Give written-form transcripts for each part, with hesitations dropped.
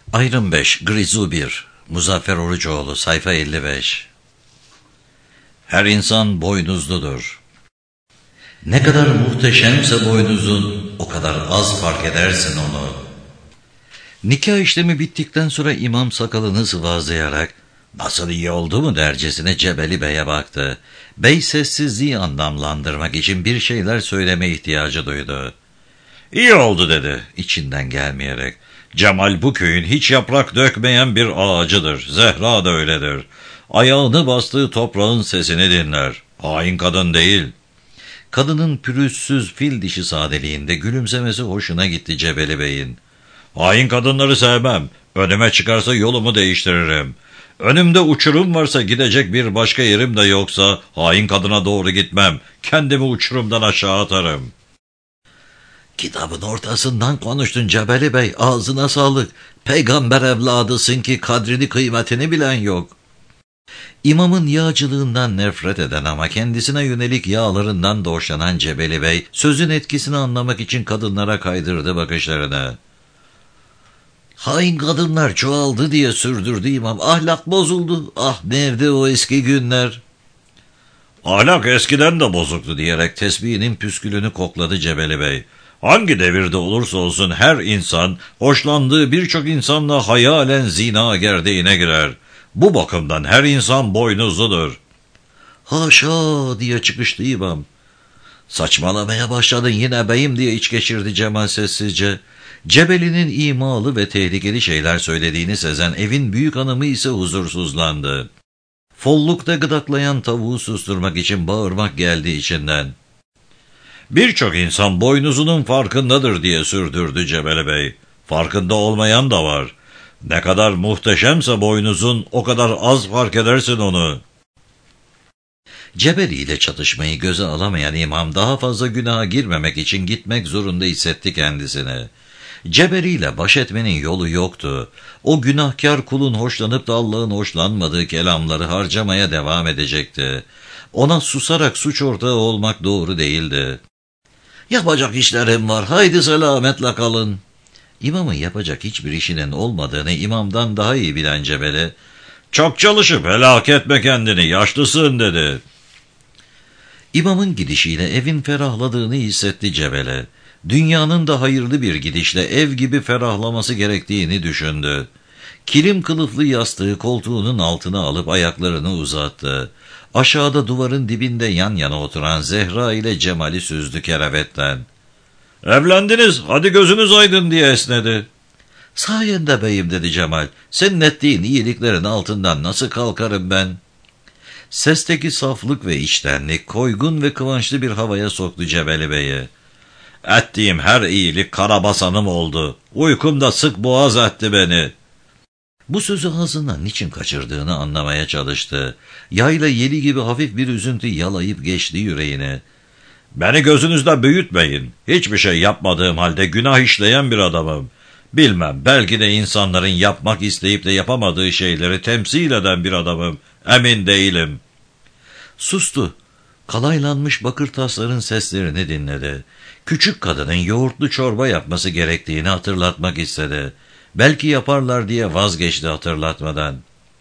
Ayrım 5, Grizu 1, Muzaffer Orucoğlu, sayfa 55. Her insan boynuzludur. Ne kadar muhteşemse boynuzun, o kadar az fark edersin onu. Nikah işlemi bittikten sonra imam sakalını sıvazlayarak, "Nasıl iyi oldu mu?" dercesine Cebeli Bey'e baktı. Bey sessizliği anlamlandırmak için bir şeyler söyleme ihtiyacı duydu. "İyi oldu," dedi içinden gelmeyerek. "Cemal bu köyün hiç yaprak dökmeyen bir ağacıdır. Zehra da öyledir. Ayağını bastığı toprağın sesini dinler. Hain kadın değil." Kadının pürüzsüz fil dişi sadeliğinde gülümsemesi hoşuna gitti Cebeli Bey'in. "Hain kadınları sevmem. Önüme çıkarsa yolumu değiştiririm. Önümde uçurum varsa gidecek bir başka yerim de yoksa hain kadına doğru gitmem. Kendimi uçurumdan aşağı atarım." "Kitabın ortasından konuştun Cebeli Bey, ağzına sağlık. Peygamber evladısın ki kadrini kıymetini bilen yok." İmamın yağcılığından nefret eden ama kendisine yönelik yağlarından da hoşlanan Cebeli Bey, sözün etkisini anlamak için kadınlara kaydırdı bakışlarını. "Hain kadınlar çoğaldı," diye sürdürdü imam. "Ahlak bozuldu. Ah nerede o eski günler?" "Ahlak eskiden de bozuktu," diyerek tesbihinin püskülünü kokladı Cebeli Bey. "Hangi devirde olursa olsun her insan hoşlandığı birçok insanla hayalen zina gerdeğine girer. Bu bakımdan her insan boynuzludur." "Haşa," diye çıkıştı imam. "Saçmalamaya başladın yine beyim," diye iç geçirdi Cemal sessizce. Cebeli'nin imalı ve tehlikeli şeyler söylediğini sezen evin büyük hanımı ise huzursuzlandı. Follukta gıdaklayan tavuğu susturmak için bağırmak geldi içinden. "Birçok insan boynuzunun farkındadır," diye sürdürdü Cebeli Bey. "Farkında olmayan da var. Ne kadar muhteşemse boynuzun, o kadar az fark edersin onu." Cebeli ile çatışmayı göze alamayan imam daha fazla günaha girmemek için gitmek zorunda hissetti kendisini. Cebeli ile baş etmenin yolu yoktu. O günahkar kulun hoşlanıp da Allah'ın hoşlanmadığı kelamları harcamaya devam edecekti. Ona susarak suç ortağı olmak doğru değildi. "Yapacak işlerim var, haydi selametle kalın." İmamın yapacak hiçbir işinin olmadığını imamdan daha iyi bilen Cebeli, "Çok çalışıp helak etme kendini, yaşlısın," dedi. İmamın gidişiyle evin ferahladığını hissetti Cebeli. Dünyanın da hayırlı bir gidişle ev gibi ferahlaması gerektiğini düşündü. Kilim kılıflı yastığı koltuğunun altına alıp ayaklarını uzattı. Aşağıda duvarın dibinde yan yana oturan Zehra ile Cemal'i süzdü kerevetten. "Evlendiniz, hadi gözünüz aydın," diye esnedi. "Sayende beyim," dedi Cemal. "Senin ettiğin iyiliklerin altından nasıl kalkarım ben?" Sesteki saflık ve içtenlik koygun ve kıvançlı bir havaya soktu Cebeli Bey'i. "Ettiğim her iyilik karabasanım oldu. Uykum da sık boğaz etti beni." Bu sözü ağzından niçin kaçırdığını anlamaya çalıştı. Yayla yeli gibi hafif bir üzüntü yalayıp geçti yüreğini. "Beni gözünüzde büyütmeyin. Hiçbir şey yapmadığım halde günah işleyen bir adamım. Bilmem, belki de insanların yapmak isteyip de yapamadığı şeyleri temsil eden bir adamım. Emin değilim." Sustu. Kalaylanmış bakır tasların seslerini dinledi. Küçük kadının yoğurtlu çorba yapması gerektiğini hatırlatmak istedi. Belki yaparlar diye vazgeçti hatırlatmadan.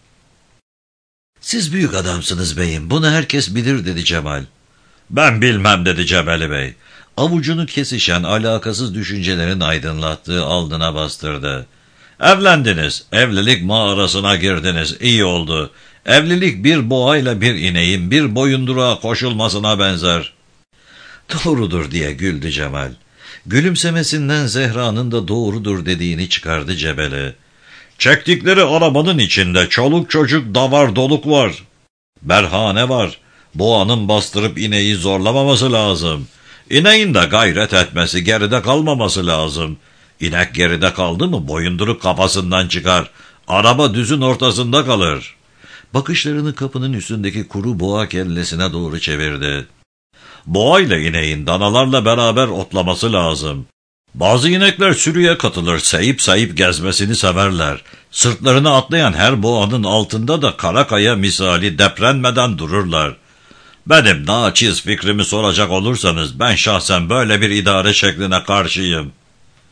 "Siz büyük adamsınız beyim, bunu herkes bilir," dedi Cemal. "Ben bilmem," dedi Cebeli Bey. Avucunu kesişen alakasız düşüncelerin aydınlattığı alnına bastırdı. "Evlendiniz, evlilik mağarasına girdiniz, iyi oldu. Evlilik bir boğayla bir ineğin bir boyunduruğa koşulmasına benzer." "Doğrudur," diye güldü Cemal. Gülümsemesinden Zehra'nın da doğrudur dediğini çıkardı Cebeli. "Çektikleri arabanın içinde çoluk çocuk davar doluk var. Berhane var. Boğanın bastırıp ineği zorlamaması lazım. İneğin de gayret etmesi, geride kalmaması lazım. İnek geride kaldı mı boyunduruk kafasından çıkar. Araba düzün ortasında kalır." Bakışlarını kapının üstündeki kuru boğa kellesine doğru çevirdi. "Boğa ile ineğin danalarla beraber otlaması lazım. Bazı inekler sürüye katılır, sayıp sayıp gezmesini severler. Sırtlarını atlayan her boğanın altında da kara kaya misali deprenmeden dururlar. Benim naçiz fikrimi soracak olursanız ben şahsen böyle bir idare şekline karşıyım."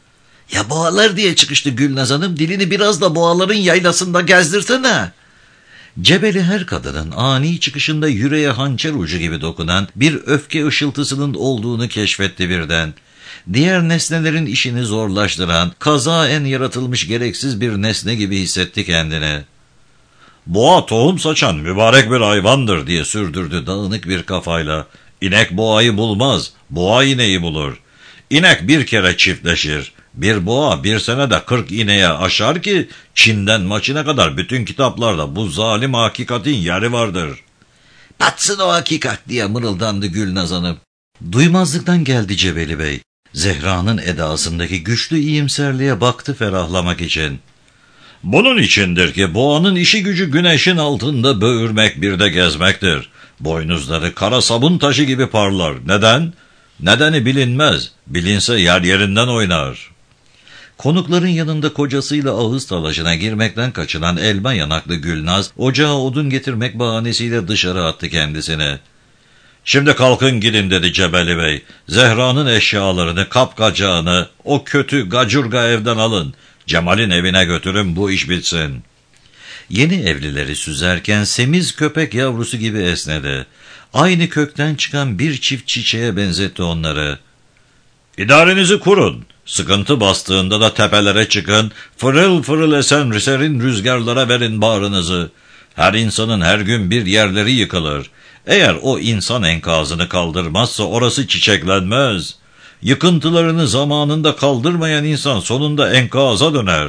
Ya boğalar diye çıkıştı Gülnaz Hanım, dilini biraz da boğaların yaylasında gezdirsene. Cebeli her kadının ani çıkışında yüreğe hançer ucu gibi dokunan bir öfke ışıltısının olduğunu keşfetti birden. Diğer nesnelerin işini zorlaştıran, kazaen yaratılmış gereksiz bir nesne gibi hissetti kendini. Boğa tohum saçan mübarek bir hayvandır diye sürdürdü dağınık bir kafayla. İnek boğayı bulmaz, boğa ineği bulur. İnek bir kere çiftleşir. Bir boğa bir senede 40 ineğe aşar ki Çin'den Maçin'e kadar bütün kitaplarda bu zalim hakikatin yeri vardır. Batsın o hakikat diye mırıldandı Gülnaz Hanım. Duymazlıktan geldi Cebeli Bey. Zehra'nın edasındaki güçlü iyimserliğe baktı ferahlamak için. Bunun içindir ki boğanın işi gücü güneşin altında böğürmek bir de gezmektir. Boynuzları kara sabun taşı gibi parlar. Neden? Nedeni bilinmez. Bilinse yer yerinden oynar. Konukların yanında kocasıyla ağız talaşına girmekten kaçınan elma yanaklı Gülnaz, ocağa odun getirmek bahanesiyle dışarı attı kendisini. Şimdi kalkın gidin dedi Cebeli Bey. Zehra'nın eşyalarını, kapkacağını, o kötü gacurga evden alın. Cemal'in evine götürün, bu iş bitsin. Yeni evlileri süzerken semiz köpek yavrusu gibi esnedi. Aynı kökten çıkan bir çift çiçeğe benzetti onları. İdarenizi kurun. Sıkıntı bastığında da tepelere çıkın. Fırıl fırıl esen serin rüzgarlara verin bağrınızı. Her insanın her gün bir yerleri yıkılır. Eğer o insan enkazını kaldırmazsa orası çiçeklenmez. Yıkıntılarını zamanında kaldırmayan insan sonunda enkaza döner.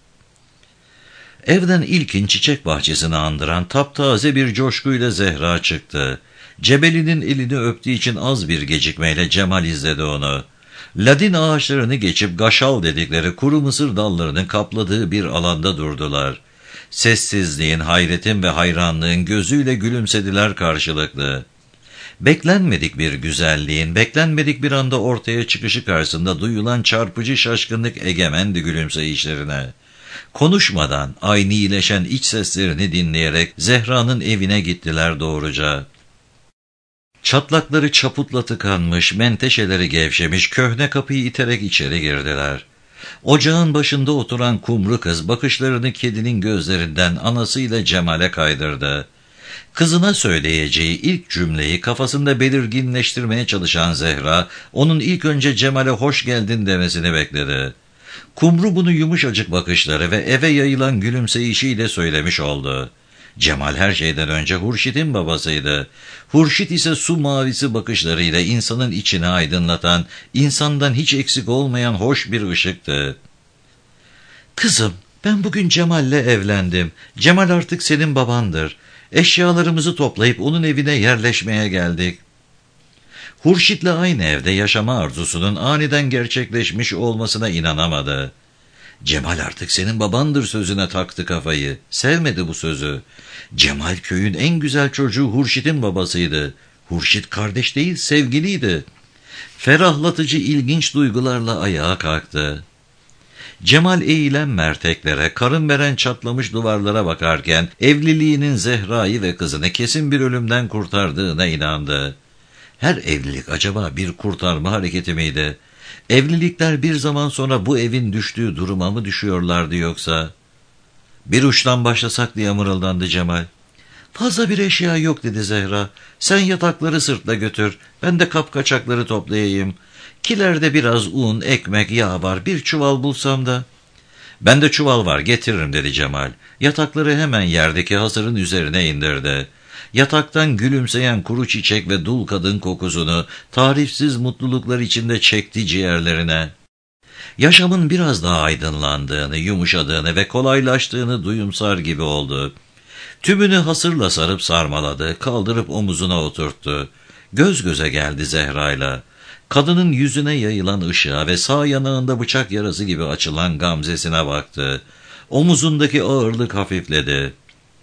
Evden ilkin çiçek bahçesini andıran taptaze bir coşkuyla Zehra çıktı. Cebeli'nin elini öptüğü için az bir gecikmeyle Cemal izledi onu. Ladin ağaçlarını geçip gaşal dedikleri kuru mısır dallarının kapladığı bir alanda durdular. Sessizliğin, hayretin ve hayranlığın gözüyle gülümsediler karşılıklı. Beklenmedik bir güzelliğin, beklenmedik bir anda ortaya çıkışı karşısında duyulan çarpıcı şaşkınlık egemendi gülümseyişlerine. Konuşmadan aynileşen iç seslerini dinleyerek Zehra'nın evine gittiler doğruca. Çatlakları çaputla tıkanmış, menteşeleri gevşemiş, köhne kapıyı iterek içeri girdiler. Ocağın başında oturan kumru kız bakışlarını kedinin gözlerinden anasıyla Cemal'e kaydırdı. Kızına söyleyeceği ilk cümleyi kafasında belirginleştirmeye çalışan Zehra, onun ilk önce Cemal'e hoş geldin demesini bekledi. Kumru bunu yumuşacık bakışları ve eve yayılan gülümseyişiyle söylemiş oldu. Cemal her şeyden önce Hurşit'in babasıydı. Hurşit ise su mavisi bakışlarıyla insanın içini aydınlatan, insandan hiç eksik olmayan hoş bir ışıktı. Kızım, ben bugün Cemal'le evlendim. Cemal artık senin babandır. Eşyalarımızı toplayıp onun evine yerleşmeye geldik. Hurşit'le aynı evde yaşama arzusunun aniden gerçekleşmiş olmasına inanamadı. Cemal artık senin babandır sözüne taktı kafayı. Sevmedi bu sözü. Cemal köyün en güzel çocuğu Hurşit'in babasıydı. Hurşit kardeş değil, sevgiliydi. Ferahlatıcı ilginç duygularla ayağa kalktı. Cemal eğilen merteklere, karın veren çatlamış duvarlara bakarken evliliğinin Zehra'yı ve kızını kesin bir ölümden kurtardığına inandı. Her evlilik acaba bir kurtarma hareketi miydi? Evlilikler bir zaman sonra bu evin düştüğü duruma mı düşüyorlardı yoksa? Bir uçtan başlasak diye mırıldandı Cemal. Fazla bir eşya yok dedi Zehra. Sen yatakları sırtla götür, ben de kapkaçakları toplayayım. Kilerde biraz un, ekmek, yağ var, bir çuval bulsam da. Bende çuval var, getiririm dedi Cemal. Yatakları hemen yerdeki hasırın üzerine indirdi. Yataktan gülümseyen kuru çiçek ve dul kadın kokusunu tarifsiz mutluluklar içinde çekti ciğerlerine. Yaşamın biraz daha aydınlandığını, yumuşadığını ve kolaylaştığını duyumsar gibi oldu. Tümünü hasırla sarıp sarmaladı, kaldırıp omuzuna oturttu. Göz göze geldi Zehra'yla. Kadının yüzüne yayılan ışığa ve sağ yanağında bıçak yarası gibi açılan gamzesine baktı. Omuzundaki ağırlık hafifledi.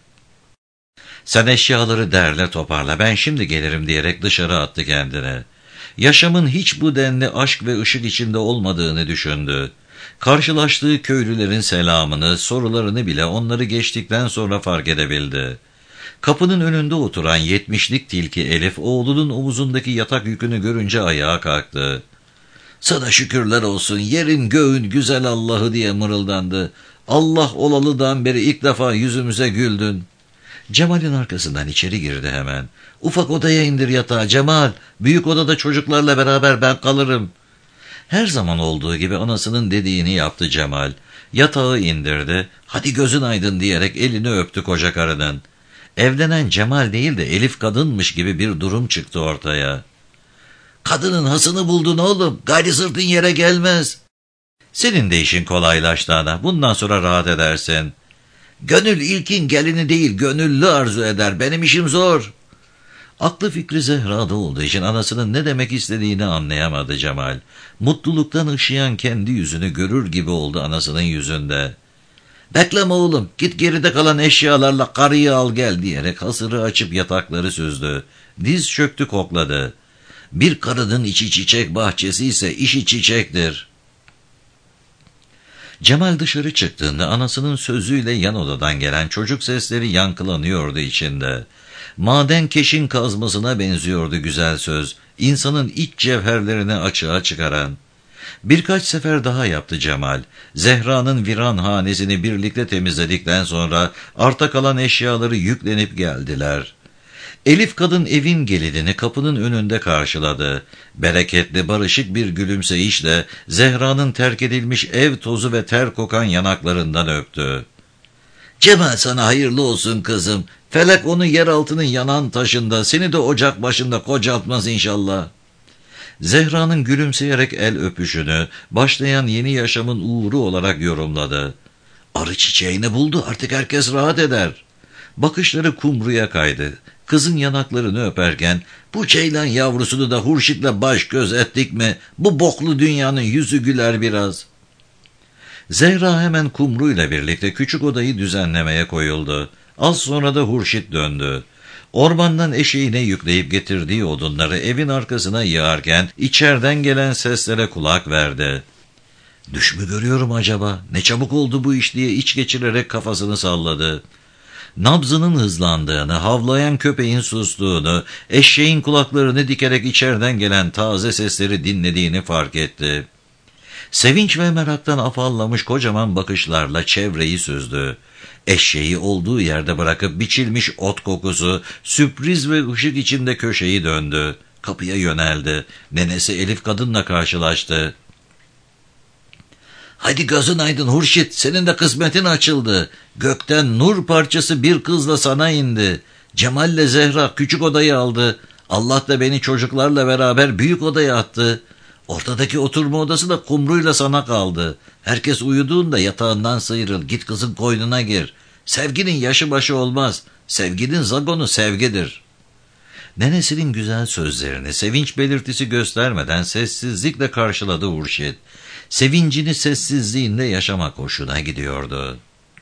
Sen eşyaları derle toparla, ben şimdi gelirim diyerek dışarı attı kendine. Yaşamın hiç bu denli aşk ve ışık içinde olmadığını düşündü. Karşılaştığı köylülerin selamını, sorularını bile onları geçtikten sonra fark edebildi. Kapının önünde oturan 70'lik tilki Elif, oğlunun omuzundaki yatak yükünü görünce ayağa kalktı. Sana şükürler olsun, yerin göğün güzel Allah'ı diye mırıldandı. Allah olalıdan beri ilk defa yüzümüze güldün. Cemal'in arkasından içeri girdi hemen. Ufak odaya indir yatağı Cemal. Büyük odada çocuklarla beraber ben kalırım. Her zaman olduğu gibi anasının dediğini yaptı Cemal. Yatağı indirdi. Hadi gözün aydın diyerek elini öptü koca karının. Evlenen Cemal değil de Elif kadınmış gibi bir durum çıktı ortaya. Kadının hasını buldun oğlum. Gayri sırtın yere gelmez. Senin de işin kolaylaştı ana. Bundan sonra rahat edersin. Gönül ilkin gelini değil, gönüllü arzu eder. Benim işim zor. Aklı fikri Zehra'da olduğu için anasının ne demek istediğini anlayamadı Cemal. Mutluluktan ışıyan kendi yüzünü görür gibi oldu anasının yüzünde. Bekleme oğlum, git geride kalan eşyalarla karıyı al gel diyerek hasırı açıp yatakları süzdü. Diz çöktü kokladı. Bir karının içi çiçek bahçesi ise işi çiçektir. Cemal dışarı çıktığında anasının sözüyle yan odadan gelen çocuk sesleri yankılanıyordu içinde. Madenkeşin kazmasına benziyordu güzel söz, insanın iç cevherlerini açığa çıkaran. Birkaç sefer daha yaptı Cemal. Zehra'nın viran hanesini birlikte temizledikten sonra arta kalan eşyaları yüklenip geldiler. Elif kadın evin gelidini kapının önünde karşıladı. Bereketli barışık bir gülümseyişle Zehra'nın terk edilmiş ev tozu ve ter kokan yanaklarından öptü. Cemal sana hayırlı olsun kızım. Felek onu yeraltının yanan taşında, seni de ocak başında kocaltmaz inşallah. Zehra'nın gülümseyerek el öpüşünü başlayan yeni yaşamın uğuru olarak yorumladı. Arı çiçeğini buldu, artık herkes rahat eder. Bakışları kumruya kaydı. Kızın yanaklarını öperken, bu ceylan yavrusunu da Hurşit'le baş göz ettik mi, bu boklu dünyanın yüzü güler biraz. Zehra hemen kumruyla birlikte küçük odayı düzenlemeye koyuldu. Az sonra da Hurşit döndü. Ormandan eşeğine yükleyip getirdiği odunları evin arkasına yığarken içeriden gelen seslere kulak verdi. Düş mü görüyorum acaba? Ne çabuk oldu bu iş diye iç geçirerek kafasını salladı. Nabzının hızlandığını, havlayan köpeğin sustuğunu, eşeğin kulaklarını dikerek içeriden gelen taze sesleri dinlediğini fark etti. Sevinç ve meraktan afallamış kocaman bakışlarla çevreyi süzdü. Eşeği olduğu yerde bırakıp biçilmiş ot kokusu, sürpriz ve ışık içinde köşeyi döndü. Kapıya yöneldi. Nenesi Elif kadınla karşılaştı. Hadi gözün aydın Hurşit, senin de kısmetin açıldı. Gökten nur parçası bir kızla sana indi. Cemal'le Zehra küçük odayı aldı. Allah da beni çocuklarla beraber büyük odaya attı. Ortadaki oturma odası da kumruyla sana kaldı. Herkes uyuduğunda yatağından sıyrıl, git kızın koynuna gir. Sevginin yaşı başı olmaz. Sevginin zagonu sevgidir. Nenesinin güzel sözlerini sevinç belirtisi göstermeden sessizlikle karşıladı Hurşit. Sevincini sessizliğinde yaşamak hoşuna gidiyordu.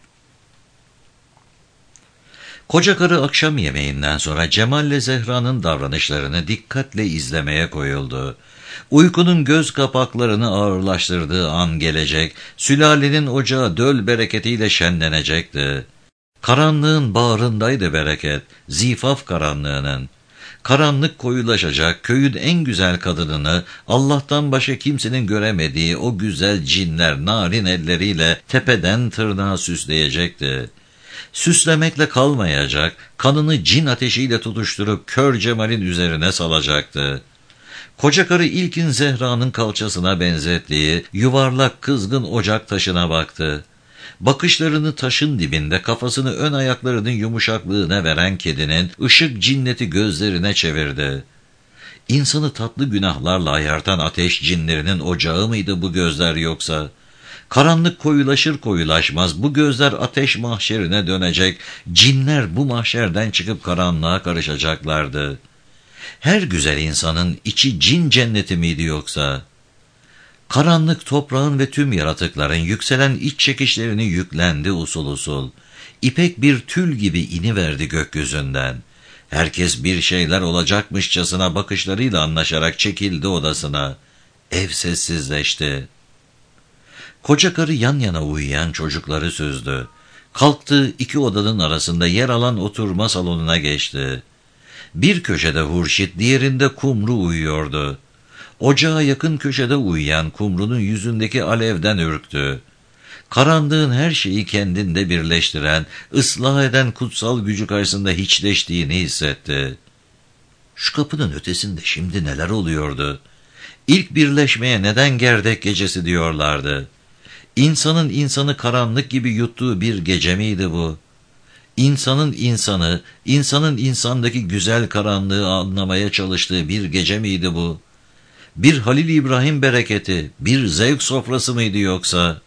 Koca karı akşam yemeğinden sonra Cemal'le Zehra'nın davranışlarını dikkatle izlemeye koyuldu. Uykunun göz kapaklarını ağırlaştırdığı an gelecek, sülalenin ocağı döl bereketiyle şenlenecekti. Karanlığın bağrındaydı bereket, zifaf karanlığının. Karanlık koyulaşacak, köyün en güzel kadınını, Allah'tan başka kimsenin göremediği o güzel cinler narin elleriyle tepeden tırnağa süsleyecekti. Süslemekle kalmayacak, kanını cin ateşiyle tutuşturup kör Cemal'in üzerine salacaktı. Koca karı ilkin Zehra'nın kalçasına benzettiği yuvarlak kızgın ocak taşına baktı. Bakışlarını taşın dibinde kafasını ön ayaklarının yumuşaklığına veren kedinin ışık cinneti gözlerine çevirdi. İnsanı tatlı günahlarla ayartan ateş cinlerinin ocağı mıydı bu gözler yoksa? Karanlık koyulaşır koyulaşmaz bu gözler ateş mahşerine dönecek, cinler bu mahşerden çıkıp karanlığa karışacaklardı. Her güzel insanın içi cin cenneti miydi yoksa? Karanlık toprağın ve tüm yaratıkların yükselen iç çekişlerini yüklendi usul usul. İpek bir tül gibi iniverdi gökyüzünden. Herkes bir şeyler olacakmışçasına bakışlarıyla anlaşarak çekildi odasına. Ev sessizleşti. Koca karı yan yana uyuyan çocukları süzdü. Kalktı, iki odanın arasında yer alan oturma salonuna geçti. Bir köşede Hurşit, diğerinde Kumru uyuyordu. Ocağa yakın köşede uyuyan kumrunun yüzündeki alevden ürktü. Karanlığın her şeyi kendinde birleştiren, ıslah eden kutsal gücü karşısında hiçleştiğini hissetti. Şu kapının ötesinde şimdi neler oluyordu? İlk birleşmeye neden gerdek gecesi diyorlardı? İnsanın insanı karanlık gibi yuttuğu bir gece miydi bu? İnsanın insanı, insanın insandaki güzel karanlığı anlamaya çalıştığı bir gece miydi bu? Bir Halil İbrahim bereketi, bir zevk sofrası mıydı yoksa?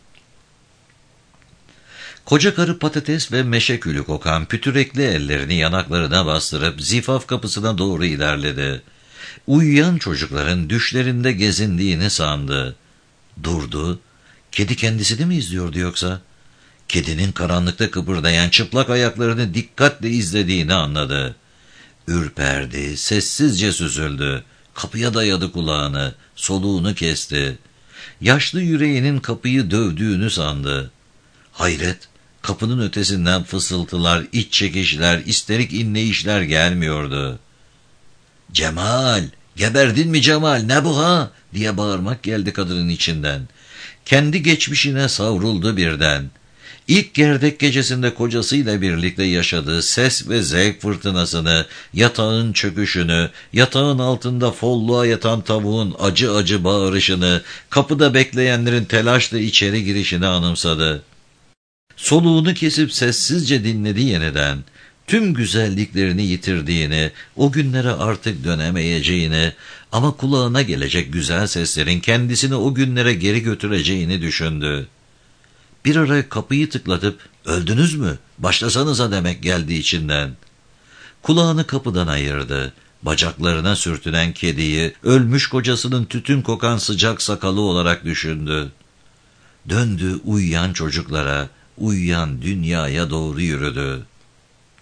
Koca karı patates ve meşe külü kokan pütürekli ellerini yanaklarına bastırıp zifaf kapısına doğru ilerledi. Uyuyan çocukların düşlerinde gezindiğini sandı. Durdu. Kedi kendisini mi izliyordu yoksa? Kedinin karanlıkta kıpırdayan çıplak ayaklarını dikkatle izlediğini anladı. Ürperdi, sessizce süzüldü. Kapıya dayadı kulağını, soluğunu kesti. Yaşlı yüreğinin kapıyı dövdüğünü sandı. Hayret, kapının ötesinden fısıltılar, iç çekişler, isterik inleyişler gelmiyordu. "Cemal, geberdin mi Cemal, ne bu ha?" diye bağırmak geldi kadının içinden. Kendi geçmişine savruldu birden. İlk gerdek gecesinde kocasıyla birlikte yaşadığı ses ve zevk fırtınasını, yatağın çöküşünü, yatağın altında folluğa yatan tavuğun acı acı bağırışını, kapıda bekleyenlerin telaşla içeri girişini anımsadı. Soluğunu kesip sessizce dinledi yeniden. Tüm güzelliklerini yitirdiğini, o günlere artık dönemeyeceğini ama kulağına gelecek güzel seslerin kendisini o günlere geri götüreceğini düşündü. Bir ara kapıyı tıklatıp "Öldünüz mü? Başlasanıza" demek geldi içinden. Kulağını kapıdan ayırdı. Bacaklarına sürtünen kediyi ölmüş kocasının tütün kokan sıcak sakalı olarak düşündü. Döndü uyuyan çocuklara, uyuyan dünyaya doğru yürüdü.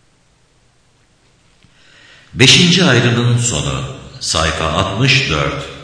5. ayrının sonu. Sayfa 64.